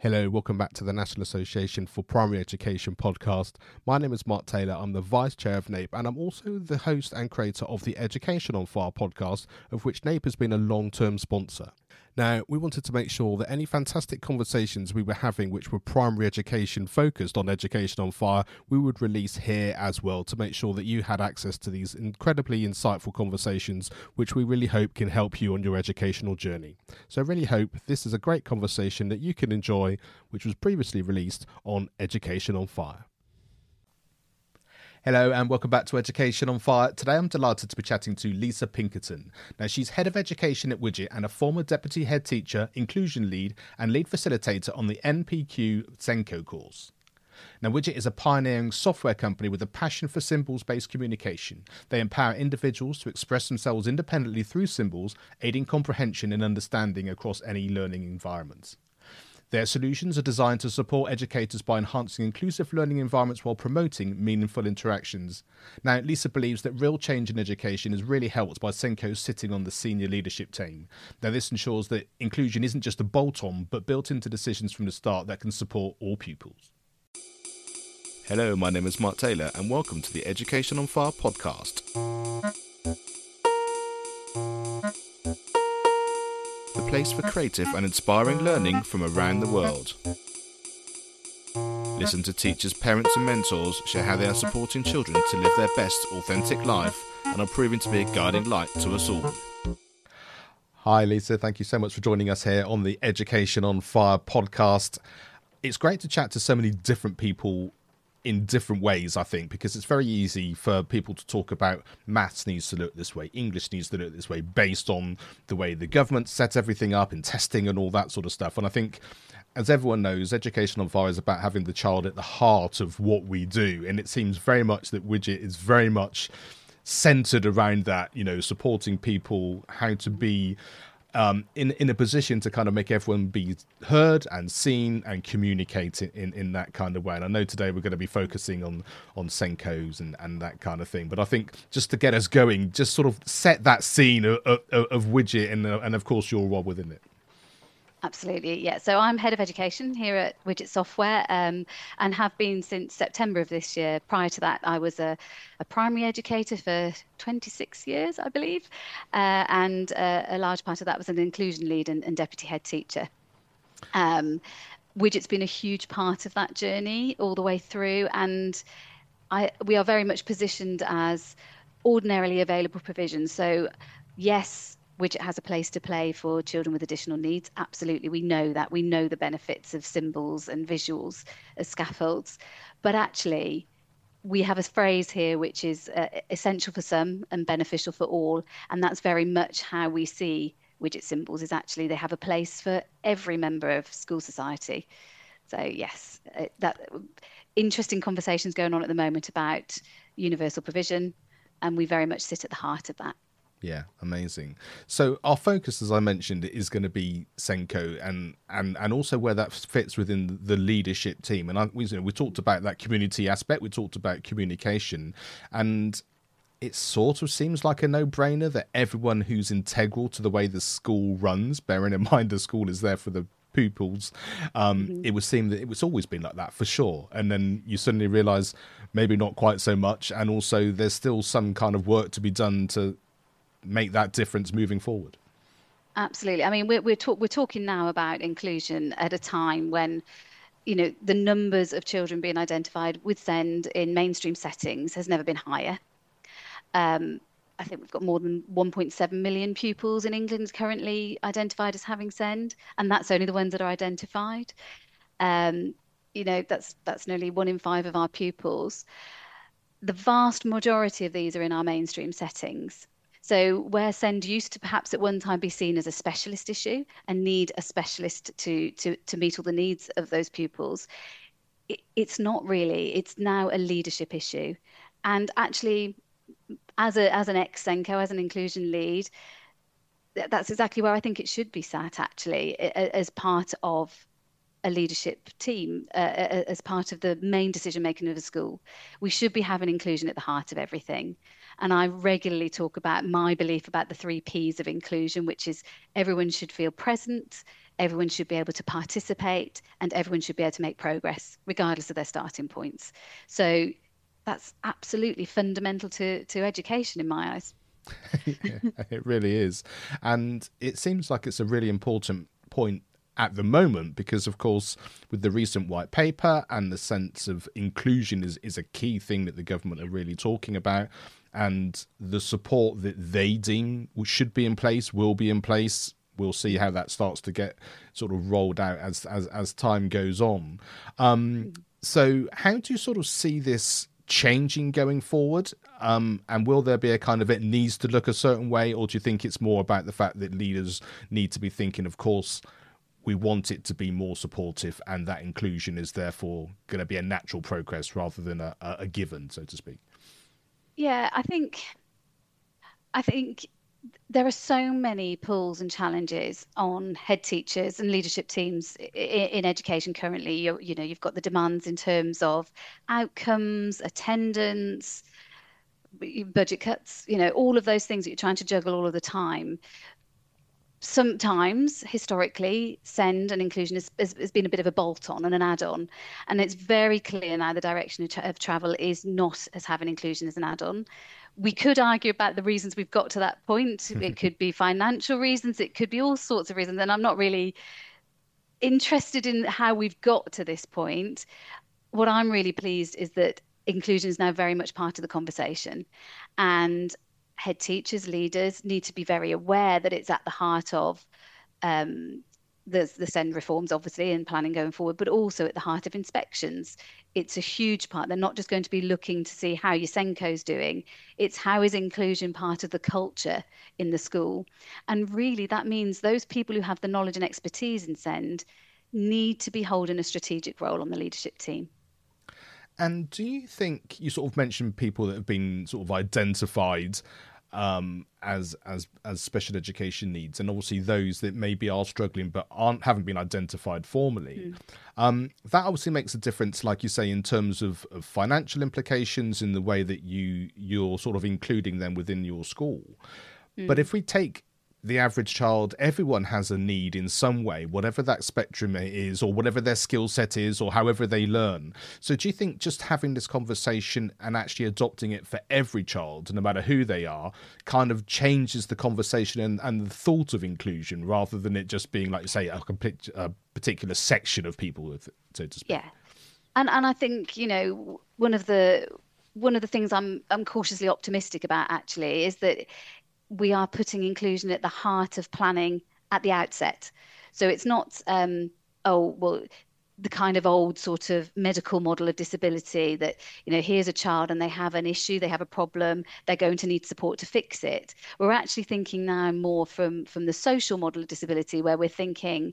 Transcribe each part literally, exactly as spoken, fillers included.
Hello, welcome back to the National Association for Primary Education podcast. My name is Mark Taylor. I'm the Vice Chair of NAPE, and I'm also the host and creator of the Education on Fire podcast, of which NAPE has been a long-term sponsor. Now, we wanted to make sure that any fantastic conversations we were having, which were primary education focused on Education on Fire, we would release here as well to make sure that you had access to these incredibly insightful conversations, which we really hope can help you on your educational journey. So I really hope this is a great conversation that you can enjoy, which was previously released on Education on Fire. Hello and welcome back to Education on Fire. Today I'm delighted to be chatting to Lisa Pinkerton. Now she's Head of Education at Widget and a former Deputy Head Teacher, Inclusion Lead and Lead Facilitator on the N P Q SENCO course. Now Widget is a pioneering software company with a passion for symbols-based communication. They empower individuals to express themselves independently through symbols, aiding comprehension and understanding across any learning environment. Their solutions are designed to support educators by enhancing inclusive learning environments while promoting meaningful interactions. Now, Lisa believes that real change in education is really helped by SENCO sitting on the senior leadership team. Now, this ensures that inclusion isn't just a bolt-on, but built into decisions from the start that can support all pupils. Hello, my name is Mark Taylor, and welcome to the Education on Fire podcast. The place for creative and inspiring learning from around the world. Listen to teachers, parents and mentors share how they are supporting children to live their best authentic life and are proving to be a guiding light to us all. Hi Lisa, thank you so much for joining us here on the Education on Fire podcast. It's great to chat to so many different people in different ways, I think, because it's very easy for people to talk about maths needs to look this way, English needs to look this way, based on the way the government sets everything up in testing and all that sort of stuff. And I think, as everyone knows, Education on Fire is about having the child at the heart of what we do. And it seems very much that Widget is very much centered around that, you know, supporting people how to be Um, in in a position to kind of make everyone be heard and seen and communicate in, in that kind of way. And I know today we're going to be focusing on on SENCOs and, and that kind of thing. But I think just to get us going, just sort of set that scene of, of, of Widget and, uh, and of course your role within it. Absolutely, yeah. So I'm Head of Education here at Widget Software um, and have been since September of this year. Prior to that, I was a, a primary educator for twenty-six years, I believe, uh, and uh, a large part of that was an inclusion lead and, and deputy head teacher. Um, Widget's been a huge part of that journey all the way through, and I, we are very much positioned as ordinarily available provision. So, yes, Widget has a place to play for children with additional needs. Absolutely, we know that. We know the benefits of symbols and visuals as scaffolds. But actually, we have a phrase here which is uh, essential for some and beneficial for all. And that's very much how we see Widget symbols, is actually they have a place for every member of school society. So yes, uh, that interesting conversations going on at the moment about universal provision. And we very much sit at the heart of that. Yeah, amazing. So our focus, as I mentioned, is going to be SENCO and and and also where that fits within the leadership team. And I, we, you know, we talked about that community aspect. We talked about communication, and it sort of seems like a no-brainer that everyone who's integral to the way the school runs, bearing in mind the school is there for the pupils, um, mm-hmm. it would seem that it was always been like that for sure. And then you suddenly realise maybe not quite so much, and also there's still some kind of work to be done to make that difference moving forward. Absolutely. I mean, we're we're, talk, we're talking now about inclusion at a time when, you know, the numbers of children being identified with SEND in mainstream settings has never been higher. Um, I think we've got more than one point seven million pupils in England currently identified as having SEND, and that's only the ones that are identified. Um, you know, that's that's nearly one in five of our pupils. The vast majority of these are in our mainstream settings. So where SEND used to perhaps at one time be seen as a specialist issue and need a specialist to to to meet all the needs of those pupils, it, it's not really. It's now a leadership issue. And actually, as a as an ex-SENCO, as an inclusion lead, that's exactly where I think it should be sat, actually, as part of a leadership team, uh, as part of the main decision making of a school. We should be having inclusion at the heart of everything. And I regularly talk about my belief about the three P's of inclusion, which is everyone should feel present, Everyone should be able to participate and everyone should be able to make progress, regardless of their starting points. So that's absolutely fundamental to, to education in my eyes. Yeah, it really is. And it seems like it's a really important point at the moment because, of course, with the recent white paper and the sense of inclusion is, is a key thing that the government are really talking about. And the support that they deem should be in place will be in place. We'll see how that starts to get sort of rolled out as as, as time goes on. Um, so how do you sort of see this changing going forward? Um, and will there be a kind of it needs to look a certain way? Or do you think it's more about the fact that leaders need to be thinking, of course, we want it to be more supportive and that inclusion is therefore going to be a natural progress rather than a, a given, so to speak? Yeah, I think I think there are so many pulls and challenges on head teachers and leadership teams in, in education currently. You, you know, you've got the demands in terms of outcomes, attendance, budget cuts, you know, all of those things that you're trying to juggle all of the time. Sometimes, historically, SEND and inclusion has, has, has been a bit of a bolt-on and an add-on. And it's very clear now the direction of, tra of travel is not as having inclusion as an add-on. We could argue about the reasons we've got to that point. It could be financial reasons, it could be all sorts of reasons. And I'm not really interested in how we've got to this point. What I'm really pleased is that inclusion is now very much part of the conversation. And head teachers, leaders need to be very aware that it's at the heart of um, the, the SEND reforms, obviously, and planning going forward, but also at the heart of inspections. It's a huge part. They're not just going to be looking to see how your SENCO's doing. It's how is inclusion part of the culture in the school. And really, that means those people who have the knowledge and expertise in SEND need to be holding a strategic role on the leadership team. And do you think, you sort of mentioned people that have been sort of identified um, as as as special education needs, and obviously those that maybe are struggling but aren't haven't been identified formally. Mm. Um, that obviously makes a difference, like you say, in terms of, of financial implications in the way that you you're sort of including them within your school. Mm. But if we take the average child, everyone has a need in some way, whatever that spectrum is, or whatever their skill set is, or however they learn. So do you think just having this conversation and actually adopting it for every child, no matter who they are, kind of changes the conversation and, and the thought of inclusion, rather than it just being, like you say, a complete, a particular section of people, so to speak? Yeah. And and I think, you know, one of the one of the things I'm I'm cautiously optimistic about actually is that we are putting inclusion at the heart of planning at the outset. So it's not, um, oh, well, the kind of old sort of medical model of disability that, you know, here's a child and they have an issue, they have a problem, they're going to need support to fix it. We're actually thinking now more from, from the social model of disability, where we're thinking,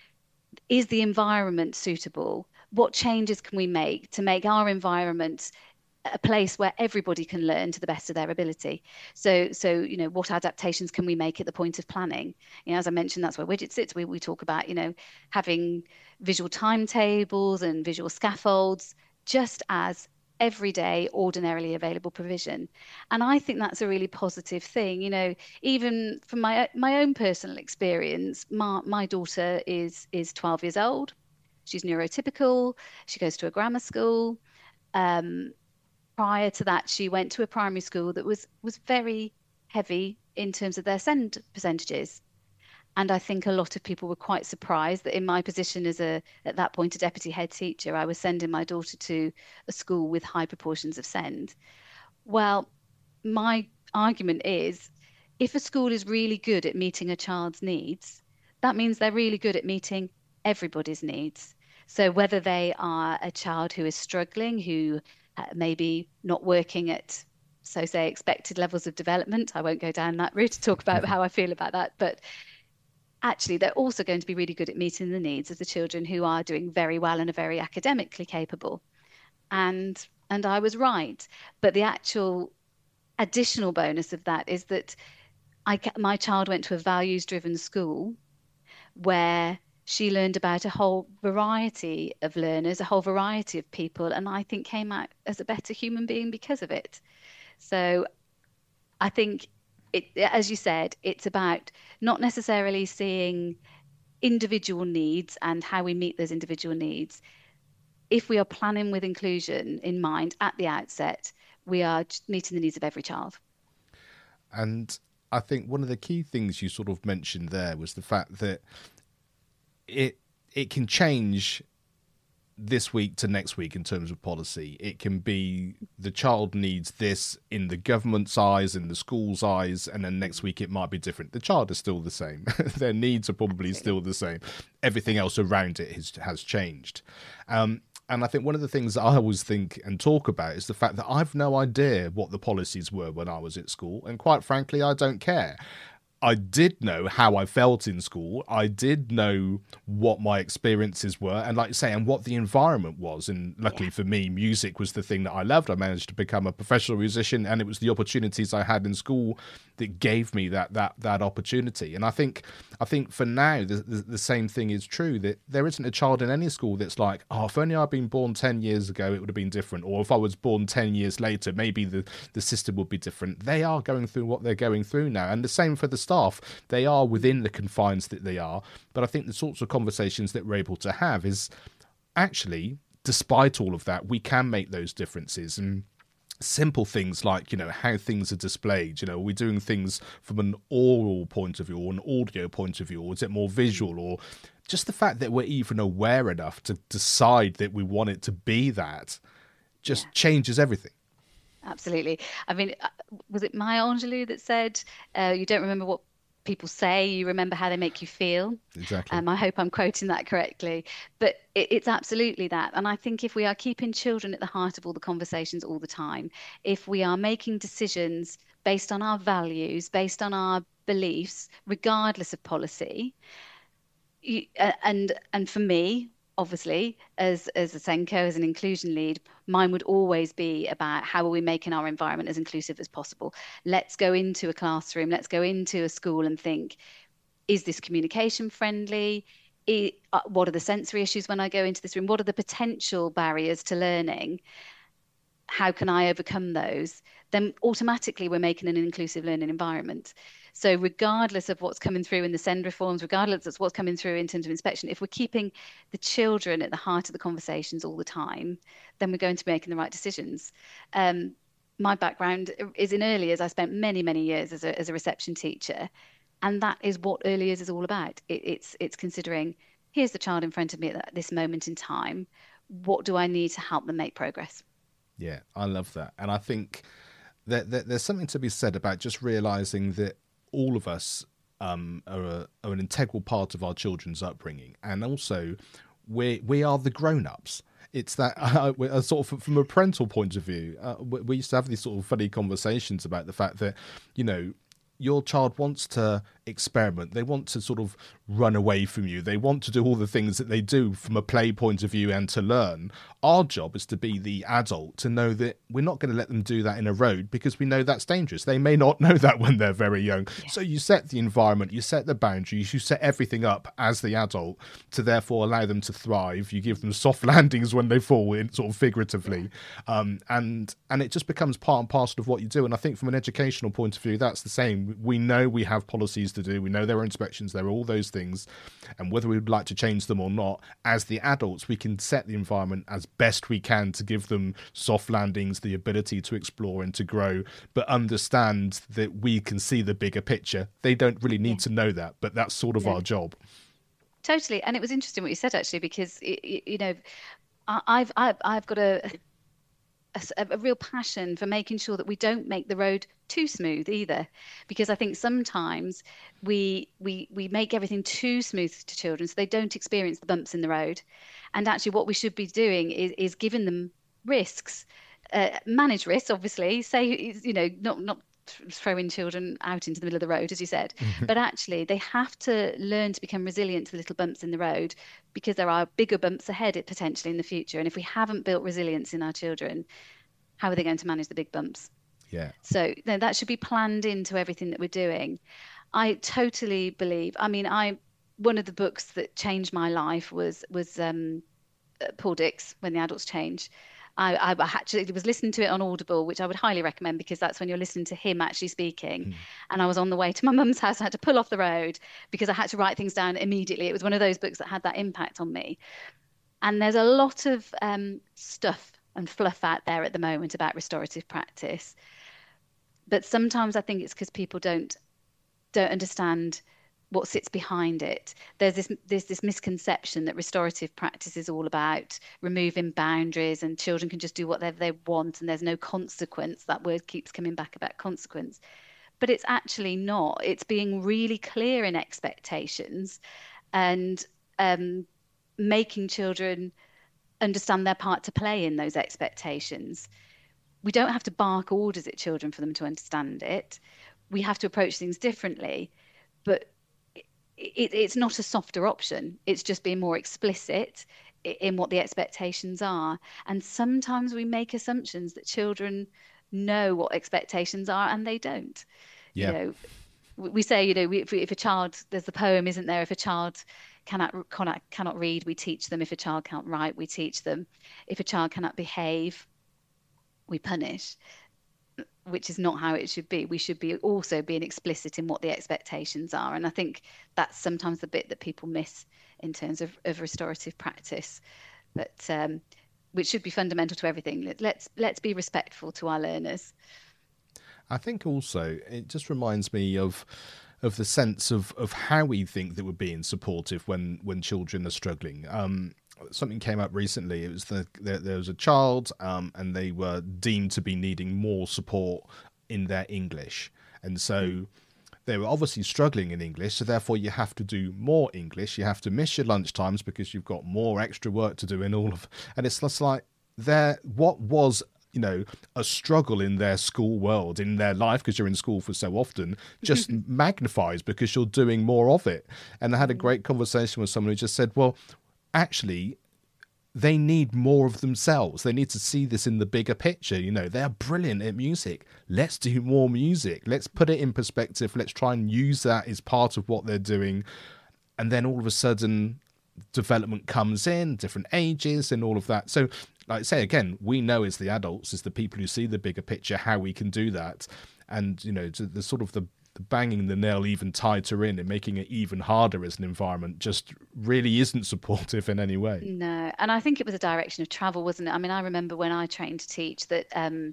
is the environment suitable? What changes can we make to make our environment a place where everybody can learn to the best of their ability? So, so you know, what adaptations can we make at the point of planning? You know, as I mentioned, that's where Widget sits. We, we talk about, you know, having visual timetables and visual scaffolds, just as everyday, ordinarily available provision. And I think that's a really positive thing. You know, even from my my own personal experience, my, my daughter is is twelve years old. She's neurotypical. She goes to a grammar school. Um, Prior to that, she went to a primary school that was was very heavy in terms of their SEND percentages. And I think a lot of people were quite surprised that in my position as a, at that point, a deputy head teacher, I was sending my daughter to a school with high proportions of SEND. Well, my argument is, if a school is really good at meeting a child's needs, that means they're really good at meeting everybody's needs. So whether they are a child who is struggling, who uh, maybe not working at, so say, expected levels of development, I won't go down that route to talk about how I feel about that, but actually they're also going to be really good at meeting the needs of the children who are doing very well and are very academically capable. And and I was right. But the actual additional bonus of that is that I, my child went to a values-driven school where she learned about a whole variety of learners, a whole variety of people, and I think came out as a better human being because of it. So I think, it, as you said, it's about not necessarily seeing individual needs and how we meet those individual needs, if we are planning with inclusion in mind at the outset, we are meeting the needs of every child. And I think one of the key things you sort of mentioned there was the fact that it it can change this week to next week in terms of policy. It can be the child needs this in the government's eyes, in the school's eyes, and then next week it might be different. The child is still the same. Their needs are probably Absolutely. Still the same. Everything else around it has, has changed. Um, and I think one of the things that I always think and talk about is the fact that I've no idea what the policies were when I was at school. And quite frankly, I don't care. I did know how I felt in school. I did know what my experiences were, and like you say, and what the environment was. And luckily yeah. for me, music was the thing that I loved. I managed to become a professional musician, and it was the opportunities I had in school that gave me that that that opportunity. And I think I think for now, the, the, the same thing is true, that there isn't a child in any school that's like, oh, if only I'd been born ten years ago, it would have been different. Or if I was born ten years later, maybe the, the system would be different. They are going through what they're going through now. And the same for the staff. They are within the confines that they are. But I think the sorts of conversations that we're able to have is actually, despite all of that, we can make those differences. And simple things like, you know, how things are displayed. You know, are we doing things from an oral point of view or an audio point of view, or is it more visual? Or just the fact that we're even aware enough to decide that we want it to be that just yeah. changes everything. Absolutely. I mean, was it Maya Angelou that said, uh, you don't remember what people say, you remember how they make you feel? Exactly. Um, I hope I'm quoting that correctly. But it, it's absolutely that. And I think if we are keeping children at the heart of all the conversations all the time, if we are making decisions based on our values, based on our beliefs, regardless of policy, you, uh, and and for me, obviously, as as a SENCO, as an inclusion lead, mine would always be about how are we making our environment as inclusive as possible. Let's go into a classroom, let's go into a school and think, is this communication friendly? It, uh, what are the sensory issues when I go into this room? What are the potential barriers to learning? How can I overcome those? Then automatically we're making an inclusive learning environment. So regardless of what's coming through in the SEND reforms, regardless of what's coming through in terms of inspection, if we're keeping the children at the heart of the conversations all the time, then we're going to be making the right decisions. Um, my background is in early years. I spent many, many years as a, as a reception teacher. And that is what early years is all about. It, it's, it's considering, here's the child in front of me at this moment in time. What do I need to help them make progress? Yeah, I love that. And I think that, that there's something to be said about just realizing that all of us um, are, a, are an integral part of our children's upbringing. And also, we we are the grown-ups. It's that uh, uh, sort of from a parental point of view, uh, we, we used to have these sort of funny conversations about the fact that, you know, your child wants to experiment. They want to sort of run away from you. They want to do all the things that they do from a play point of view and to learn. Our job is to be the adult, to know that we're not going to let them do that in a road because we know that's dangerous. They may not know that when they're very young. Yeah. So you set the environment, you set the boundaries, you set everything up as the adult to therefore allow them to thrive. You give them soft landings when they fall, in, sort of figuratively. Um, and, and it just becomes part and parcel of what you do. And I think from an educational point of view, that's the same. We know we have policies to do. We know there are inspections. There are all those things. And whether we would like to change them or not, as the adults, we can set the environment as best we can to give them soft landings, the ability to explore and to grow, but understand that we can see the bigger picture. They don't really need yeah. to know that, but that's sort of yeah. our job. Totally. And it was interesting what you said, actually, because, you know, I've, I've, I've got a... A, a real passion for making sure that we don't make the road too smooth either, because I think sometimes we we we make everything too smooth to children so they don't experience the bumps in the road. And actually what we should be doing is is giving them risks, uh, manage risks, obviously, say, you know, not not throwing children out into the middle of the road, as you said, but actually they have to learn to become resilient to the little bumps in the road, because there are bigger bumps ahead potentially in the future. And if we haven't built resilience in our children, how are they going to manage the big bumps? Yeah. So you know, that should be planned into everything that we're doing. I totally believe, I mean, I one of the books that changed my life was was um, Paul Dix, When the Adults Change. I, I actually was listening to it on Audible, which I would highly recommend because that's when you're listening to him actually speaking. Mm. And I was on the way to my mum's house. I had to pull off the road because I had to write things down immediately. It was one of those books that had that impact on me. And there's a lot of um, stuff and fluff out there at the moment about restorative practice. But sometimes I think it's because people don't don't understand what sits behind it. There's this there's this misconception that restorative practice is all about removing boundaries and children can just do whatever they want and there's no consequence. That word keeps coming back about consequence. But it's actually not. It's being really clear in expectations and um, making children understand their part to play in those expectations. We don't have to bark orders at children for them to understand it. We have to approach things differently. But it, it's not a softer option. It's just being more explicit in what the expectations are. And sometimes we make assumptions that children know what expectations are and they don't. Yeah. You know, we say, you know, if, if a child, there's the poem, isn't there? If a child cannot, cannot cannot read, we teach them. If a child can't write, we teach them. If a child cannot behave, we punish, which is not how it should be. We should be also being explicit in what the expectations are. And I think that's sometimes the bit that people miss in terms of, of restorative practice, but um, which should be fundamental to everything. Let's let's be respectful to our learners. I think also it just reminds me of of the sense of, of how we think that we're being supportive when, when children are struggling. Um, something came up recently. It was the, there, there was a child um, and they were deemed to be needing more support in their English. And so they were obviously struggling in English. So therefore you have to do more English. You have to miss your lunch times because you've got more extra work to do in all of, and it's just like there, what was, you know, a struggle in their school world, in their life, because you're in school for so often, just magnifies because you're doing more of it. And I had a great conversation with someone who just said, well, actually, they need more of themselves. They need to see this in the bigger picture. You know, they're brilliant at music. Let's do more music. Let's put it in perspective. Let's try and use that as part of what they're doing. And then all of a sudden, development comes in, different ages and all of that. So, like I say, again, we know as the adults, as the people who see the bigger picture, how we can do that. And, you know, the sort of the banging the nail even tighter in and making it even harder as an environment just really isn't supportive in any way. No, and I think it was a direction of travel, wasn't it? I mean, I remember when I trained to teach that um,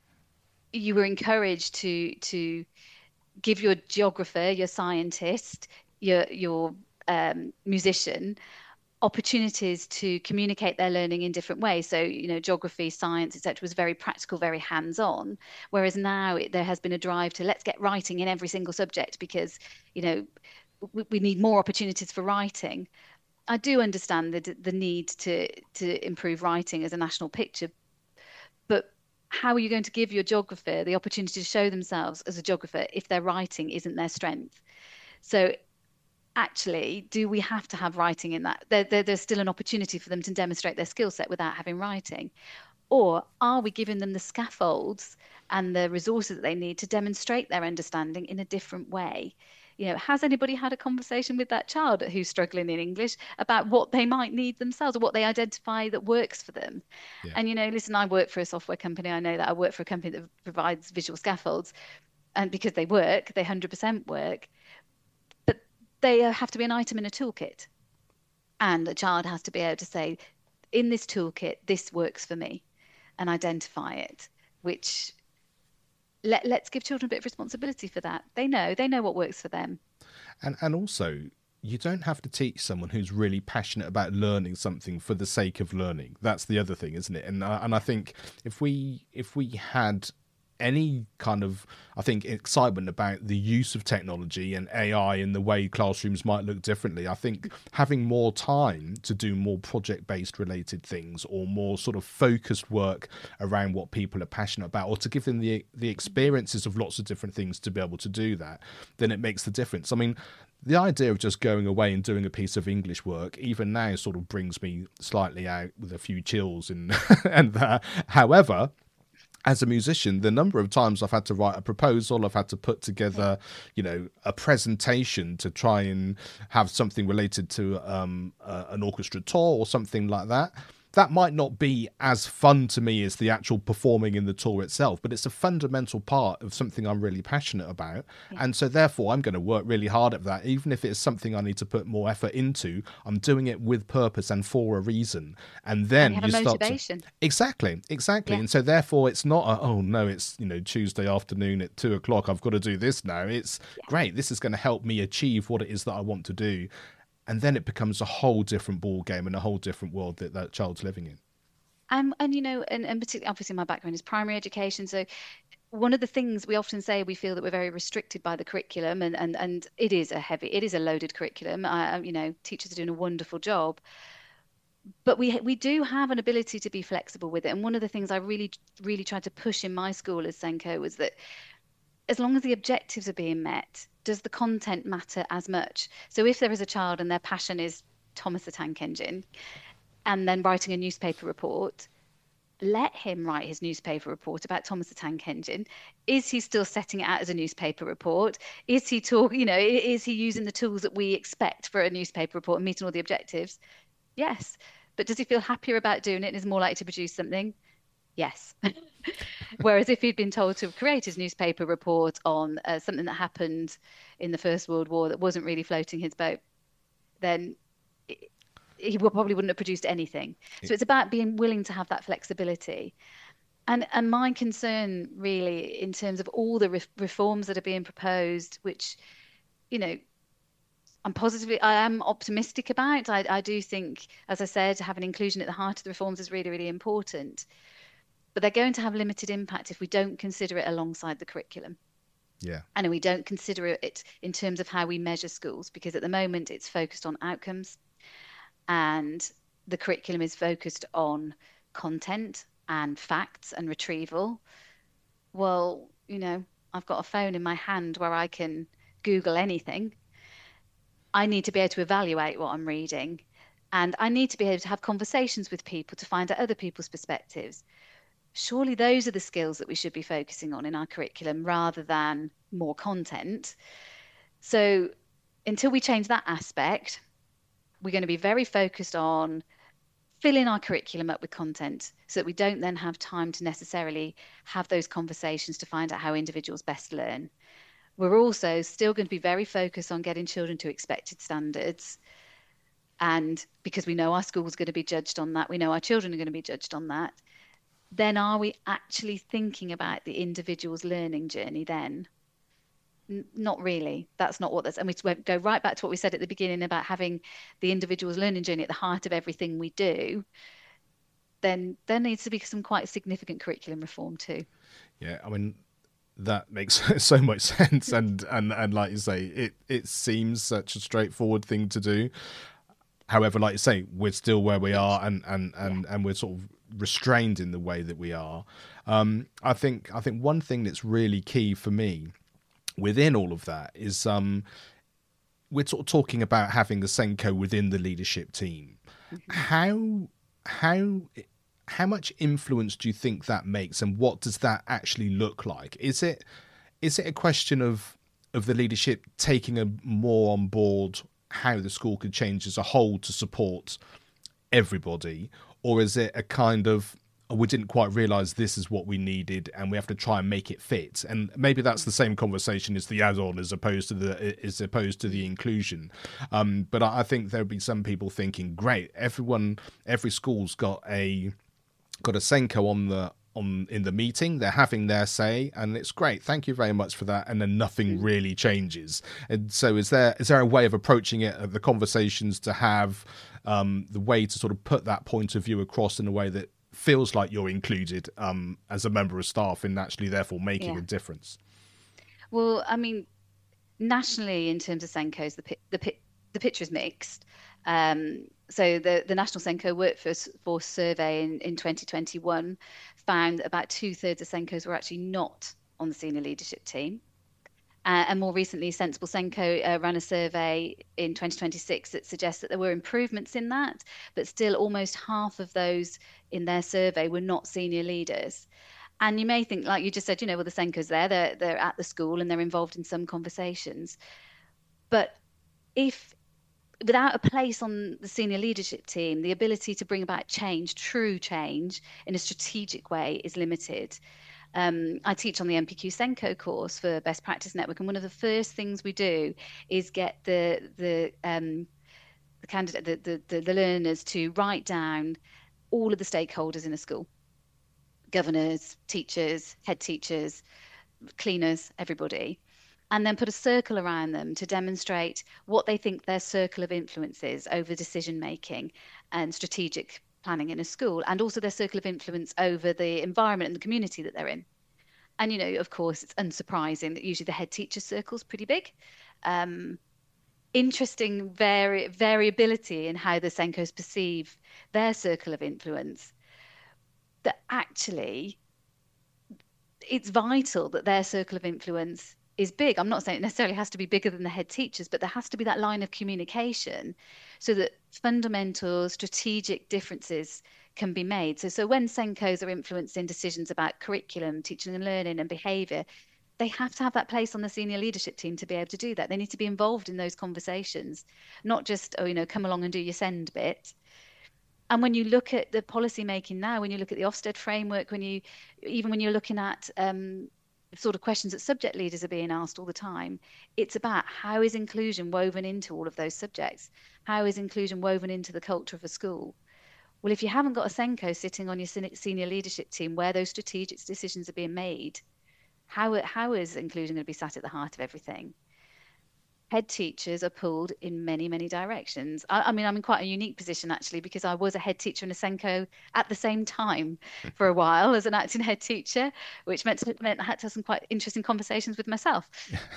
you were encouraged to to give your geographer, your scientist, your your um, musician opportunities to communicate their learning in different ways. So, you know, geography, science, et cetera was very practical, very hands-on. Whereas now it, there has been a drive to let's get writing in every single subject because, you know, we, we need more opportunities for writing. I do understand the the need to to improve writing as a national picture, but how are you going to give your geographer the opportunity to show themselves as a geographer if their writing isn't their strength? So actually, do we have to have writing in that? There, there, there's still an opportunity for them to demonstrate their skill set without having writing. Or are we giving them the scaffolds and the resources that they need to demonstrate their understanding in a different way? You know, has anybody had a conversation with that child who's struggling in English about what they might need themselves or what they identify that works for them? Yeah. And, you know, listen, I work for a software company. I know that I work for a company that provides visual scaffolds. And because they work, they one hundred percent work. They have to be an item in a toolkit. And a child has to be able to say, in this toolkit, this works for me, and identify it, which let, let's give children a bit of responsibility for that. They know, they know what works for them. And and also, you don't have to teach someone who's really passionate about learning something for the sake of learning. That's the other thing, isn't it? And uh, and I think if we if we had any kind of, I think, excitement about the use of technology and A I and the way classrooms might look differently, I think having more time to do more project-based related things or more sort of focused work around what people are passionate about, or to give them the the experiences of lots of different things to be able to do that, then it makes the difference. I mean, the idea of just going away and doing a piece of English work, even now, sort of brings me slightly out with a few chills and and that. However, as a musician, the number of times I've had to write a proposal, I've had to put together, you know, a presentation to try and have something related to um, uh, an orchestra tour or something like that. that might not be as fun to me as the actual performing in the tour itself, but it's a fundamental part of something I'm really passionate about. Yeah. And so therefore I'm going to work really hard at that. Even if it's something I need to put more effort into, I'm doing it with purpose and for a reason. And then and you, have you a start motivation. to exactly, exactly. Yeah. And so therefore it's not a, oh no, it's, you know, Tuesday afternoon at two o'clock. I've got to do this now. It's yeah. great. This is going to help me achieve what it is that I want to do. And then it becomes a whole different ball game and a whole different world that that child's living in. Um, and, you know, and, and particularly, obviously, my background is primary education. So one of the things we often say, we feel that we're very restricted by the curriculum, and, and, and it is a heavy, it is a loaded curriculum. Uh, you know, teachers are doing a wonderful job. But we we do have an ability to be flexible with it. And one of the things I really, really tried to push in my school as SENCO was that as long as the objectives are being met, does the content matter as much? So if there is a child and their passion is Thomas the Tank Engine and then writing a newspaper report, let him write his newspaper report about Thomas the Tank Engine. Is he still setting it out as a newspaper report? Is he talk, you know, is he using the tools that we expect for a newspaper report and meeting all the objectives? Yes. But does he feel happier about doing it and is more likely to produce something? Yes. Whereas if he'd been told to create his newspaper report on uh, something that happened in the First World War that wasn't really floating his boat, then it, he probably wouldn't have produced anything. So it's about being willing to have that flexibility. And and my concern really in terms of all the re- reforms that are being proposed, which, you know, I'm positively, I am optimistic about. I, I do think, as I said, having inclusion at the heart of the reforms is really, really important. But they're going to have limited impact if we don't consider it alongside the curriculum. Yeah. And we don't consider it in terms of how we measure schools, because at the moment it's focused on outcomes and the curriculum is focused on content and facts and retrieval. Well, you know, I've got a phone in my hand where I can Google anything. I need to be able to evaluate what I'm reading, and I need to be able to have conversations with people to find out other people's perspectives. Surely those are the skills that we should be focusing on in our curriculum rather than more content. So until we change that aspect, we're going to be very focused on filling our curriculum up with content so that we don't then have time to necessarily have those conversations to find out how individuals best learn. We're also still going to be very focused on getting children to expected standards. And because we know our school's going to be judged on that, we know our children are going to be judged on that, then are we actually thinking about the individual's learning journey then? N- not really. That's not what that's, and we go right back to what we said at the beginning about having the individual's learning journey at the heart of everything we do. Then there needs to be some quite significant curriculum reform too. Yeah, I mean, that makes so much sense. And, and, and like you say, it, it seems such a straightforward thing to do. However, like you say, we're still where we are, and, and, and, yeah. and we're sort of restrained in the way that we are. Um, I think I think one thing that's really key for me within all of that is um, we're sort of talking about having a SENCO within the leadership team. Mm-hmm. How how how much influence do you think that makes, and what does that actually look like? Is it is it a question of of the leadership taking a more on board how the school could change as a whole to support everybody, or is it a kind of, oh, we didn't quite realise this is what we needed and we have to try and make it fit? And maybe that's the same conversation as the add-on as opposed to the as opposed to the inclusion. Um, but I think there'll be some people thinking, great, everyone, every school's got a got a SENCO on the on in the meeting, they're having their say, and it's great, thank you very much for that, and then nothing really changes. And so is there is there a way of approaching it, the conversations to have um the way to sort of put that point of view across in a way that feels like you're included um as a member of staff and actually therefore making Yeah. a difference? Well, I mean, nationally in terms of SENCOs, the pi- the pi- the picture is mixed. Um, so the, the National SENCO Workforce Force Survey in, in twenty twenty-one found that about two thirds of SENCOs were actually not on the senior leadership team. Uh, and more recently, Sensible SENCO uh, ran a survey in twenty twenty-six that suggests that there were improvements in that, but still almost half of those in their survey were not senior leaders. And you may think, like you just said, you know, well, the SENCO's there, they're, they're at the school and they're involved in some conversations. But if without a place on the senior leadership team, the ability to bring about change, true change, in a strategic way is limited. Um, I teach on the N P Q Senko course for Best Practice Network, and one of the first things we do is get the the um, the candidate, the, the the the learners to write down all of the stakeholders in a school: governors, teachers, head teachers, cleaners, everybody, and then put a circle around them to demonstrate what they think their circle of influence is over decision making and strategic planning in a school, and also their circle of influence over the environment and the community that they're in. And, you know, of course, it's unsurprising that usually the head teacher circle's pretty big. Um, interesting vari- variability in how the Senkos perceive their circle of influence, that actually it's vital that their circle of influence is big. I'm not saying it necessarily has to be bigger than the head teachers, but there has to be that line of communication so that fundamental strategic differences can be made. So, so when Senkos are influencing decisions about curriculum, teaching and learning and behaviour, they have to have that place on the senior leadership team to be able to do that. They need to be involved in those conversations, not just, oh, you know, come along and do your send bit. And when you look at the policy making now, when you look at the Ofsted framework, when you even when you're looking at um, sort of questions that subject leaders are being asked all the time, it's about how is inclusion woven into all of those subjects? How is inclusion woven into the culture of a school? Well, if you haven't got a Senko sitting on your senior leadership team where those strategic decisions are being made, how how is inclusion going to be sat at the heart of everything? Head teachers are pulled in many, many directions. I, I mean, I'm in quite a unique position, actually, because I was a head teacher and a Senko at the same time for a while as an acting head teacher, which meant, meant I had to have some quite interesting conversations with myself.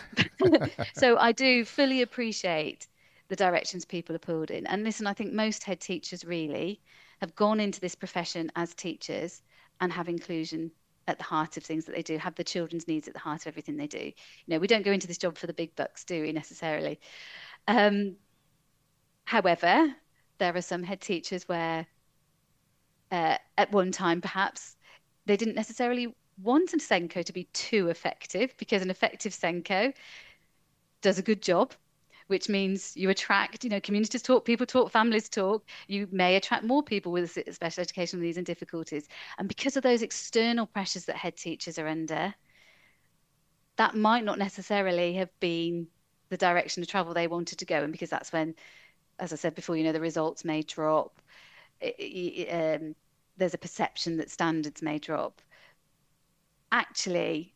So I do fully appreciate the directions people are pulled in. And listen, I think most head teachers really have gone into this profession as teachers and have inclusion at the heart of things that they do, have the children's needs at the heart of everything they do. You know, we don't go into this job for the big bucks, do we, necessarily? Um, however, there are some head teachers where uh, at one time, perhaps, they didn't necessarily want a Senko to be too effective, because an effective Senko does a good job, which means you attract, you know, communities talk, people talk, families talk. You may attract more people with special educational needs and difficulties. And because of those external pressures that head teachers are under, that might not necessarily have been the direction of travel they wanted to go. And because that's when, as I said before, you know, the results may drop. It, it, um, there's a perception that standards may drop. Actually,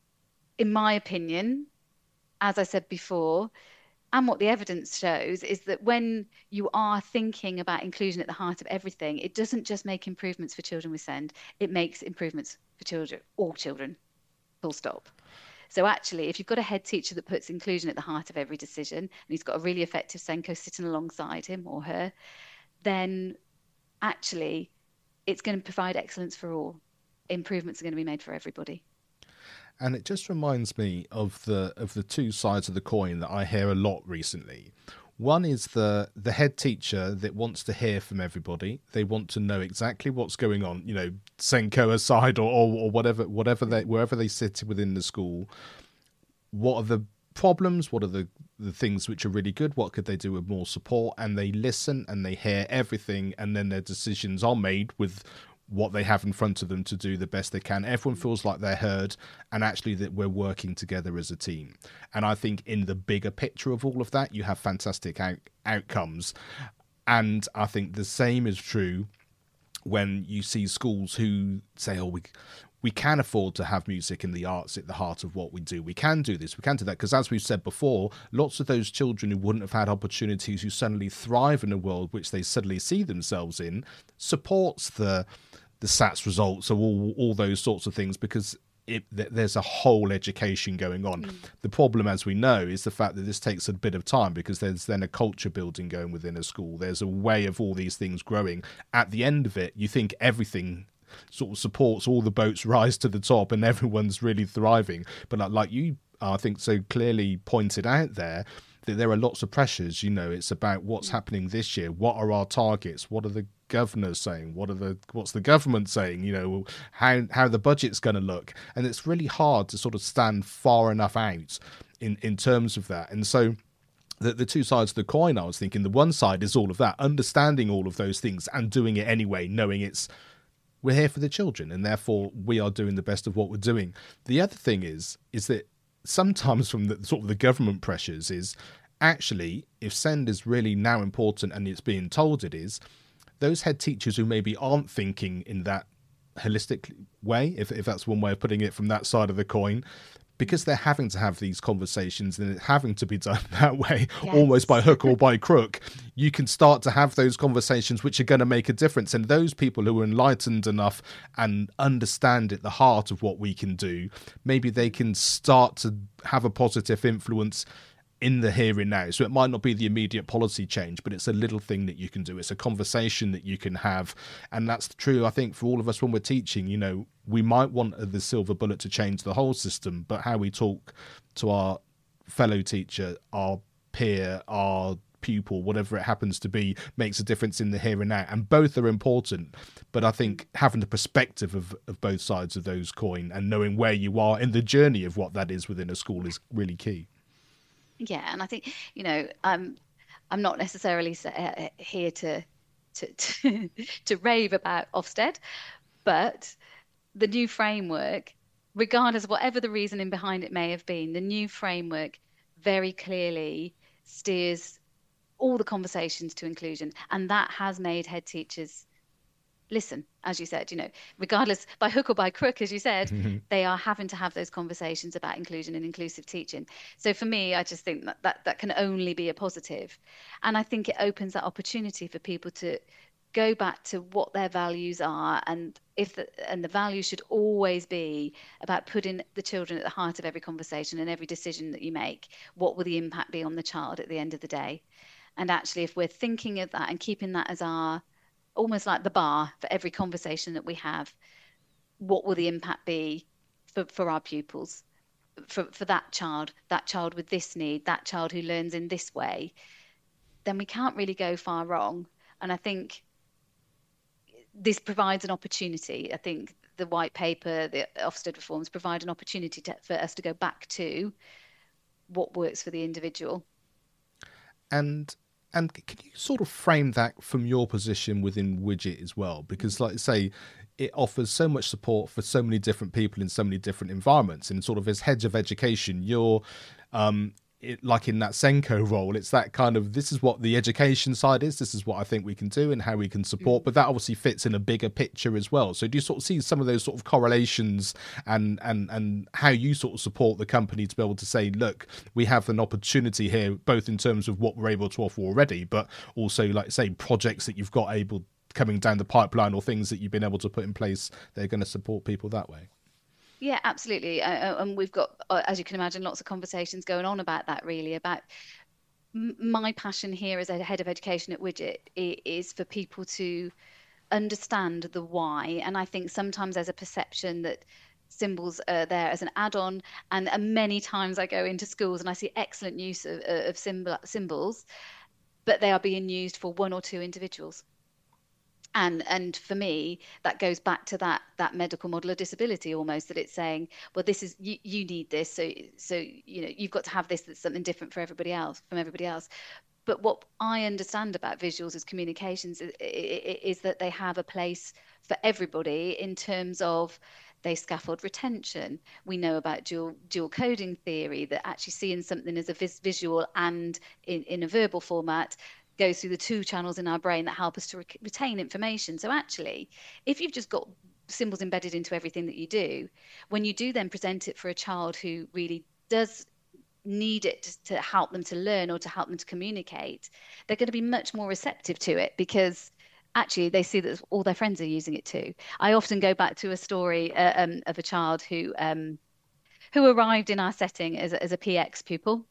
in my opinion, as I said before, and what the evidence shows is that when you are thinking about inclusion at the heart of everything, it doesn't just make improvements for children with SEND, it makes improvements for children, all children, full stop. So actually, if you've got a head teacher that puts inclusion at the heart of every decision, and he's got a really effective Senko sitting alongside him or her, then actually it's going to provide excellence for all. Improvements are going to be made for everybody. And it just reminds me of the of the two sides of the coin that I hear a lot recently. One is the the head teacher that wants to hear from everybody. They want to know exactly what's going on, you know, Senko aside or, or, or whatever, whatever they, wherever they sit within the school. What are the problems? What are the, the things which are really good? What could they do with more support? And they listen and they hear everything, and then their decisions are made with what they have in front of them to do the best they can. Everyone feels like they're heard, and actually that we're working together as a team. And I think in the bigger picture of all of that, you have fantastic out- outcomes. And I think the same is true when you see schools who say, oh, we we can afford to have music and the arts at the heart of what we do. We can do this, we can do that. Because as we've said before, lots of those children who wouldn't have had opportunities, who suddenly thrive in a world which they suddenly see themselves in, supports the the SATs results or all, all those sorts of things, because it, there's a whole education going on. Mm. The problem, as we know, is the fact that this takes a bit of time, because there's then a culture building going within a school. There's a way of all these things growing. At the end of it, you think everything sort of supports, all the boats rise to the top and everyone's really thriving. But like, like you, I think, so clearly pointed out there, that there are lots of pressures. You know, it's about what's happening this year. What are our targets? What are the governors saying? What are the what's the government saying? You know, how how the budget's going to look. And it's really hard to sort of stand far enough out in in terms of that. And so the, the two sides of the coin, I was thinking the one side is all of that, understanding all of those things and doing it anyway, knowing it's, we're here for the children and therefore we are doing the best of what we're doing. The other thing is, is that sometimes from the sort of the government pressures is actually, if SEND is really now important and it's being told it is, those head teachers who maybe aren't thinking in that holistic way, if, if that's one way of putting it from that side of the coin, because they're having to have these conversations and it's having to be done that way, yes. almost by hook or by crook, you can start to have those conversations which are going to make a difference. And those people who are enlightened enough and understand at the heart of what we can do, maybe they can start to have a positive influence in the here and now. So it might not be the immediate policy change, but it's a little thing that you can do. It's a conversation that you can have. And that's true, I think, for all of us when we're teaching. You know, we might want the silver bullet to change the whole system, but how we talk to our fellow teacher, our peer, our pupil, whatever it happens to be, makes a difference in the here and now. And both are important. But I think having the perspective of, of both sides of those coin and knowing where you are in the journey of what that is within a school is really key. Yeah, and I think, you know, I'm I'm not necessarily uh, here to to to, to rave about Ofsted, but the new framework, regardless of whatever the reasoning behind it may have been, the new framework very clearly steers all the conversations to inclusion, and that has made head teachers listen, as you said, you know, regardless, by hook or by crook, as you said, mm-hmm. they are having to have those conversations about inclusion and inclusive teaching. So for me, I just think that, that that can only be a positive. And I think it opens that opportunity for people to go back to what their values are. And if the, and the values should always be about putting the children at the heart of every conversation and every decision that you make. What will the impact be on the child at the end of the day? And actually, if we're thinking of that and keeping that as our almost like the bar for every conversation that we have, what will the impact be for, for our pupils, for, for that child, that child with this need, that child who learns in this way, then we can't really go far wrong. And I think this provides an opportunity. I think the white paper, the Ofsted reforms provide an opportunity to, for us to go back to what works for the individual. And And can you sort of frame that from your position within Widget as well? Because, like I say, it offers so much support for so many different people in so many different environments. And sort of as heads of education, you're um, it, like in that Senko role, it's that kind of, this is what the education side is, this is what I think we can do and how we can support. But that obviously fits in a bigger picture as well. So do you sort of see some of those sort of correlations and and and how you sort of support the company to be able to say, look, we have an opportunity here, both in terms of what we're able to offer already, but also, like say, projects that you've got able coming down the pipeline or things that you've been able to put in place that are going to support people that way? Yeah, absolutely. Uh, and we've got, uh, as you can imagine, lots of conversations going on about that, really, about m- my passion here as a head of education at Widget is for people to understand the why. And I think sometimes there's a perception that symbols are there as an add-on. And, and many times I go into schools and I see excellent use of, of symbol, symbols, but they are being used for one or two individuals. And and for me, that goes back to that that medical model of disability almost, that it's saying, well, this is you, you need this, so so you know you've got to have this that's something different for everybody else from everybody else. But what I understand about visuals as communications is, is that they have a place for everybody in terms of they scaffold retention. We know about dual dual coding theory, that actually seeing something as a vis- visual and in, in a verbal format goes through the two channels in our brain that help us to re- retain information. So actually, if you've just got symbols embedded into everything that you do, when you do then present it for a child who really does need it to help them to learn or to help them to communicate, they're going to be much more receptive to it because actually they see that all their friends are using it too. I often go back to a story uh, um, of a child who um, who arrived in our setting as a, as a P X pupil,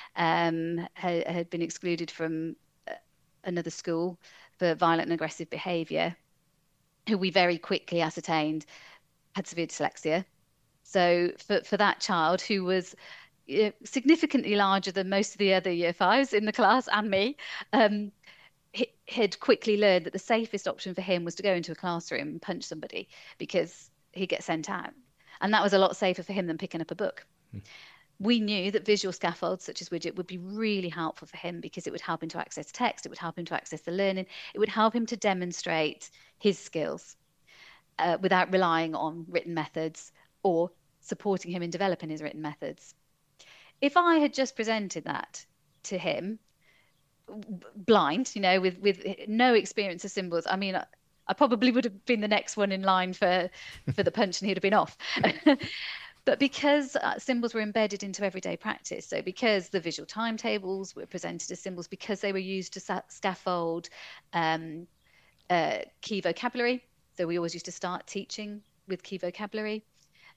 um, had, had been excluded from another school for violent and aggressive behaviour, who we very quickly ascertained had severe dyslexia. So for, for that child, who was you know, significantly larger than most of the other year fives in the class and me, um, he had quickly learned that the safest option for him was to go into a classroom and punch somebody because he'd get sent out. And that was a lot safer for him than picking up a book. Mm. We knew that visual scaffolds such as Widget would be really helpful for him because it would help him to access text, it would help him to access the learning, it would help him to demonstrate his skills uh, without relying on written methods or supporting him in developing his written methods. If I had just presented that to him blind, you know, with with no experience of symbols, I mean, I, I probably would have been the next one in line for for the punch and he'd have been off. But because uh, symbols were embedded into everyday practice, so because the visual timetables were presented as symbols, because they were used to sa- scaffold um, uh, key vocabulary, so we always used to start teaching with key vocabulary,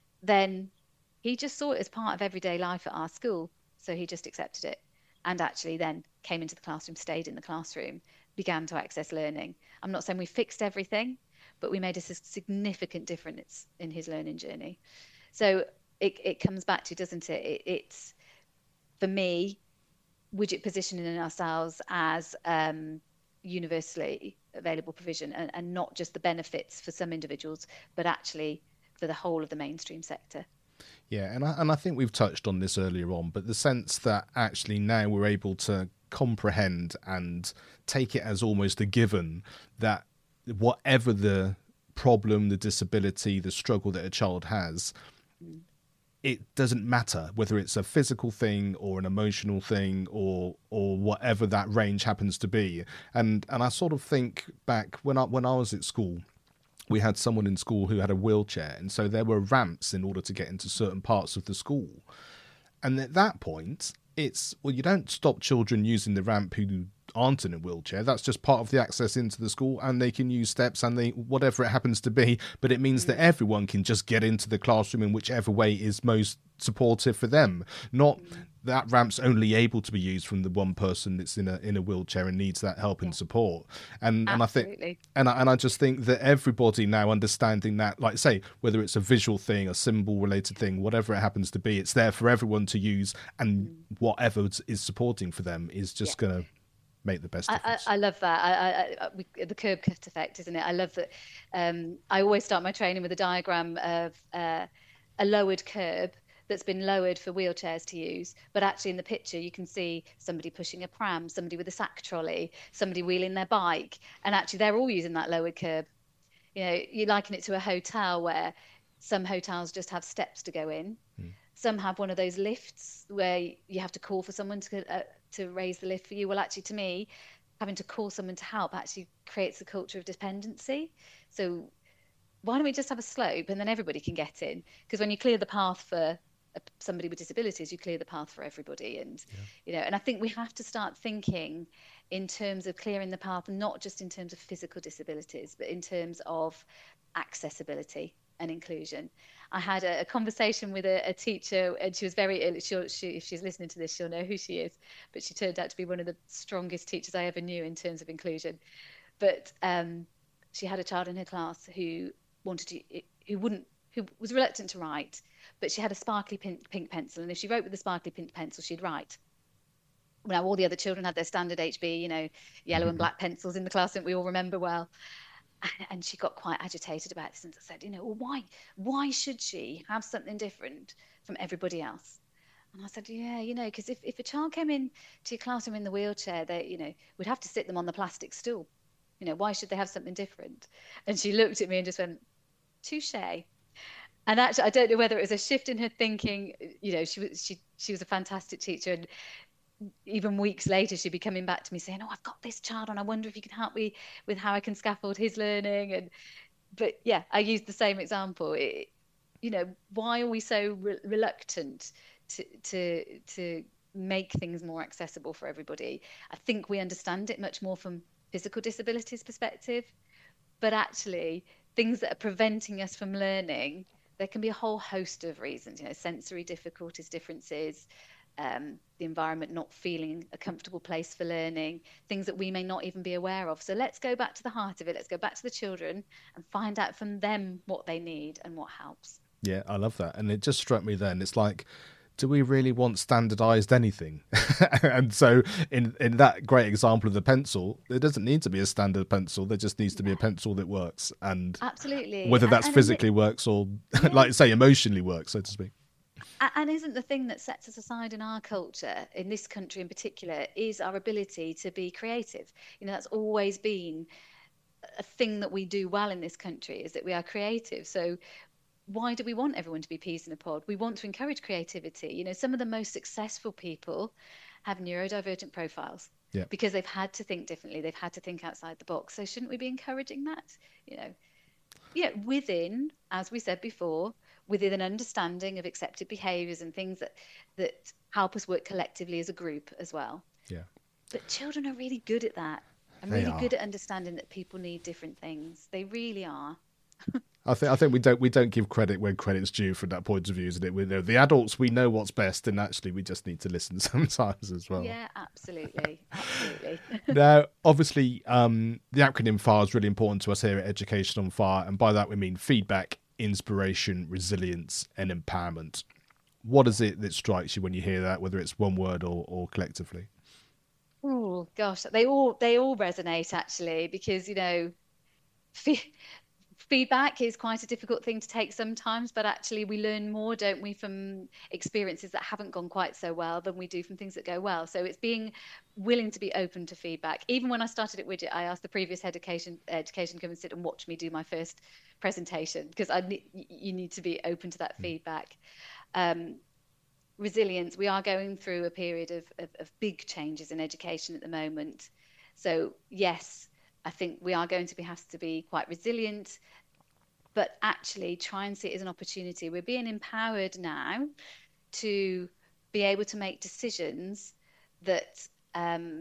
then he just saw it as part of everyday life at our school. So he just accepted it and actually then came into the classroom, stayed in the classroom, began to access learning. I'm not saying we fixed everything, but we made a significant difference in his learning journey. So it, it comes back to, doesn't it? it? It's, for me, Widget positioning ourselves as um, universally available provision and, and not just the benefits for some individuals, but actually for the whole of the mainstream sector. Yeah, and I, and I think we've touched on this earlier on, but the sense that actually now we're able to comprehend and take it as almost a given that whatever the problem, the disability, the struggle that a child has, mm. it doesn't matter whether it's a physical thing or an emotional thing or or whatever that range happens to be. And and I sort of think back when I when I was at school, we had someone in school who had a wheelchair, and so there were ramps in order to get into certain parts of the school. And at that point, it's, well, you don't stop children using the ramp who aren't in a wheelchair. That's just part of the access into the school, and they can use steps and they whatever it happens to be, but it means that everyone can just get into the classroom in whichever way is most supportive for them. Not that ramp's only able to be used from the one person that's in a in a wheelchair and needs that help and support. And and I think and I, and I just think that everybody now understanding that, like I say, whether it's a visual thing, a symbol related thing, whatever it happens to be, it's there for everyone to use, and mm. whatever is supporting for them is just yeah. going to make the best difference. I, I, I love that. I, I, I, we, the curb cut effect, isn't it? I love that. Um, I always start my training with a diagram of uh, a lowered curb that's been lowered for wheelchairs to use, but actually in the picture you can see somebody pushing a pram, somebody with a sack trolley, somebody wheeling their bike, and actually they're all using that lowered curb. You know, you liken it to a hotel where some hotels just have steps to go in. Hmm. Some have one of those lifts where you have to call for someone to uh, to raise the lift for you. Well, actually, to me, having to call someone to help actually creates a culture of dependency. So why don't we just have a slope and then everybody can get in? Because when you clear the path for somebody with disabilities, you clear the path for everybody. And yeah. you know, and I think we have to start thinking in terms of clearing the path, not just in terms of physical disabilities, but in terms of accessibility and inclusion. I had a, a conversation with a, a teacher, and she was very, she'll, she, if she's listening to this, she'll know who she is, but she turned out to be one of the strongest teachers I ever knew in terms of inclusion. But um, she had a child in her class who wanted to, who wouldn't, who was reluctant to write, but she had a sparkly pink, pink pencil, and if she wrote with a sparkly pink pencil, she'd write. Now, all the other children had their standard H B, you know, yellow mm-hmm. and black pencils in the class that we all remember well. And she got quite agitated about this and said, you know, well, why, why should she have something different from everybody else? And I said, yeah, you know, because if, if a child came in to your classroom in the wheelchair, they, you know, we'd have to sit them on the plastic stool. You know, why should they have something different? And she looked at me and just went, touche. And actually, I don't know whether it was a shift in her thinking. You know, she was she she was a fantastic teacher, and even weeks later, she'd be coming back to me saying, "Oh, I've got this child, and I wonder if you can help me with how I can scaffold his learning." And but yeah, I used the same example. It, you know, why are we so re- reluctant to to to make things more accessible for everybody? I think we understand it much more from physical disabilities perspective, but actually, things that are preventing us from learning, there can be a whole host of reasons. You know, sensory difficulties, differences. Um, the environment not feeling a comfortable place for learning, things that we may not even be aware of. So let's go back to the heart of it. Let's go back to the children and find out from them what they need and what helps. Yeah, I love that. And it just struck me then, it's like, do we really want standardized anything? And so in, in that great example of the pencil, there doesn't need to be a standard pencil. There just needs to be a pencil that works. And absolutely, whether that's and, and physically it, works or yeah. like say emotionally works, so to speak. And isn't the thing that sets us aside in our culture, in this country in particular, is our ability to be creative. You know, that's always been a thing that we do well in this country, is that we are creative. So why do we want everyone to be peas in a pod? We want to encourage creativity. You know, some of the most successful people have neurodivergent profiles Yeah. because they've had to think differently. They've had to think outside the box. So shouldn't we be encouraging that? You know, yeah, within, as we said before, within an understanding of accepted behaviors and things that that help us work collectively as a group as well. Yeah. But children are really good at that. I'm They really are. good at understanding that people need different things. They really are. I think I think we don't we don't give credit when credit's due from that point of view, isn't it? We know the adults, we know what's best, and actually we just need to listen sometimes as well. Yeah, absolutely, absolutely. Now, obviously, um, the acronym FAR is really important to us here at Education on Fire, and by that we mean feedback, inspiration, resilience, and empowerment. What is it that strikes you when you hear that, whether it's one word or, or collectively? Oh gosh, they all they all resonate actually, because you know, fe- feedback is quite a difficult thing to take sometimes, but actually we learn more, don't we, from experiences that haven't gone quite so well than we do from things that go well. So it's being willing to be open to feedback. Even when I started at Widget, I asked the previous education education to come and sit and watch me do my first presentation, because I ne- you need to be open to that feedback. Um, resilience, we are going through a period of, of, of big changes in education at the moment. So yes, I think we are going to be have to be quite resilient, but actually try and see it as an opportunity. We're being empowered now to be able to make decisions that um,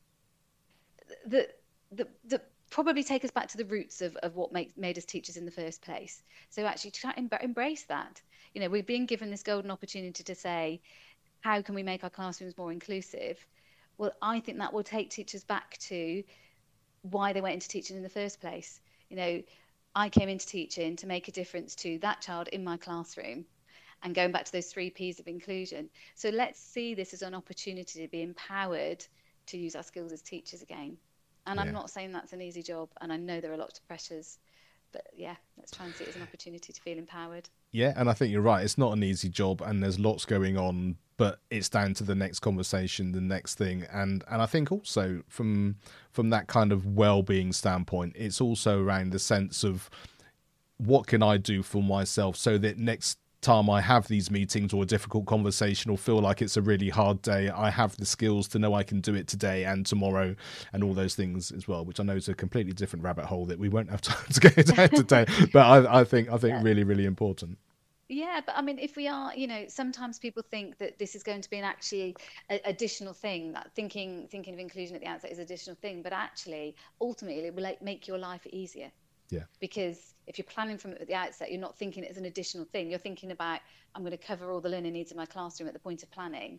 that that, that probably take us back to the roots of, of what makes made us teachers in the first place. So actually try and embrace that. You know, we're being given this golden opportunity to say, how can we make our classrooms more inclusive? Well, I think that will take teachers back to why they went into teaching in the first place. You know, I came into teaching to make a difference to that child in my classroom, and going back to those three P's of inclusion. So let's see this as an opportunity to be empowered to use our skills as teachers again. And Yeah. I'm not saying that's an easy job, and I know there are lots of pressures, but yeah, let's try and see it as an opportunity to feel empowered. Yeah, and I think you're right. It's not an easy job, and there's lots going on, but it's down to the next conversation, the next thing, and and I think also from from that kind of well-being standpoint, it's also around the sense of what can I do for myself so that next time I have these meetings or a difficult conversation or feel like it's a really hard day, I have the skills to know I can do it today and tomorrow and all those things as well, which I know is a completely different rabbit hole that we won't have time to go down today. But I, I think I think Yeah. really, really important. Yeah, but I mean, if we are, you know, sometimes people think that this is going to be an actually a, additional thing. That thinking thinking of inclusion at the outset is an additional thing, but actually, ultimately, it will like, make your life easier. Yeah. Because if you're planning from it at the outset, you're not thinking it as an additional thing. You're thinking about, I'm going to cover all the learning needs in my classroom at the point of planning.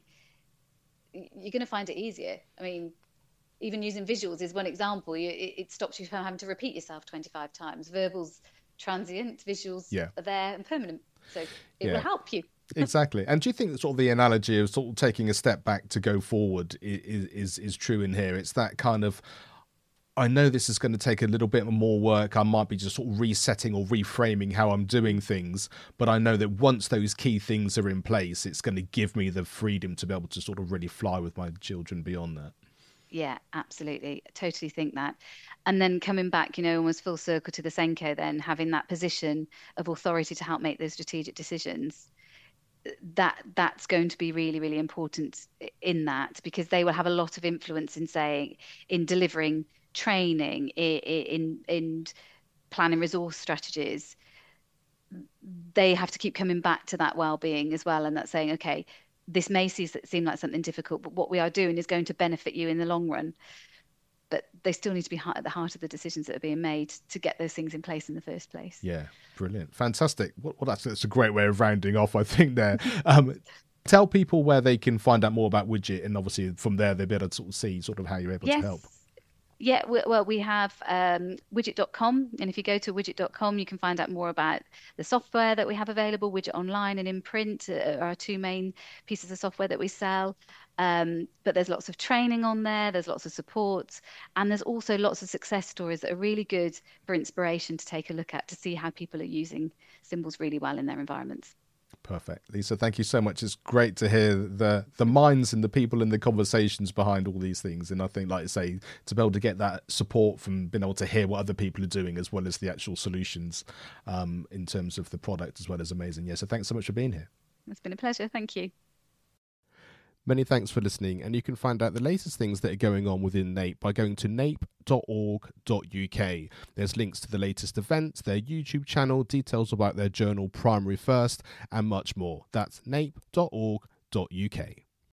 You're going to find it easier. I mean, even using visuals is one example. You, it, it stops you from having to repeat yourself twenty-five times. Verbals transient, visuals Yeah. are there and permanent. So it Yeah. will help you. Exactly. And do you think that sort of the analogy of sort of taking a step back to go forward is is, is true in here? It's that kind of, I know this is going to take a little bit more work. I might be just sort of resetting or reframing how I'm doing things. But I know that once those key things are in place, it's going to give me the freedom to be able to sort of really fly with my children beyond that. Yeah, absolutely. I totally think that. And then coming back, you know, almost full circle to the Senko, then having that position of authority to help make those strategic decisions, that that's going to be really, really important in that, because they will have a lot of influence in saying, in delivering training, in in, in planning resource strategies. They have to keep coming back to that well-being as well, and that's saying, okay, this may seem like something difficult, but what we are doing is going to benefit you in the long run. But they still need to be at the heart of the decisions that are being made to get those things in place in the first place. Yeah, brilliant. Fantastic. Well, that's, that's a great way of rounding off, I think, there. Um, tell people where they can find out more about Widget, and obviously from there they'll be able to sort of see sort of how you're able Yes. to help. Yeah, well, we have um, widget dot com, and if you go to widget dot com, you can find out more about the software that we have available. Widget Online and in print are our two main pieces of software that we sell. Um, but there's lots of training on there, there's lots of support, and there's also lots of success stories that are really good for inspiration to take a look at, to see how people are using symbols really well in their environments. Perfect. Lisa, thank you so much. It's great to hear the the minds and the people and the conversations behind all these things. And I think, like I say, to be able to get that support from being able to hear what other people are doing as well as the actual solutions um, in terms of the product as well is amazing. Yeah, so thanks so much for being here. It's been a pleasure. Thank you. Many thanks for listening, and you can find out the latest things that are going on within NAPE by going to nape dot org dot U K. There's links to the latest events, their YouTube channel, details about their journal Primary First, and much more. That's nape dot org dot U K.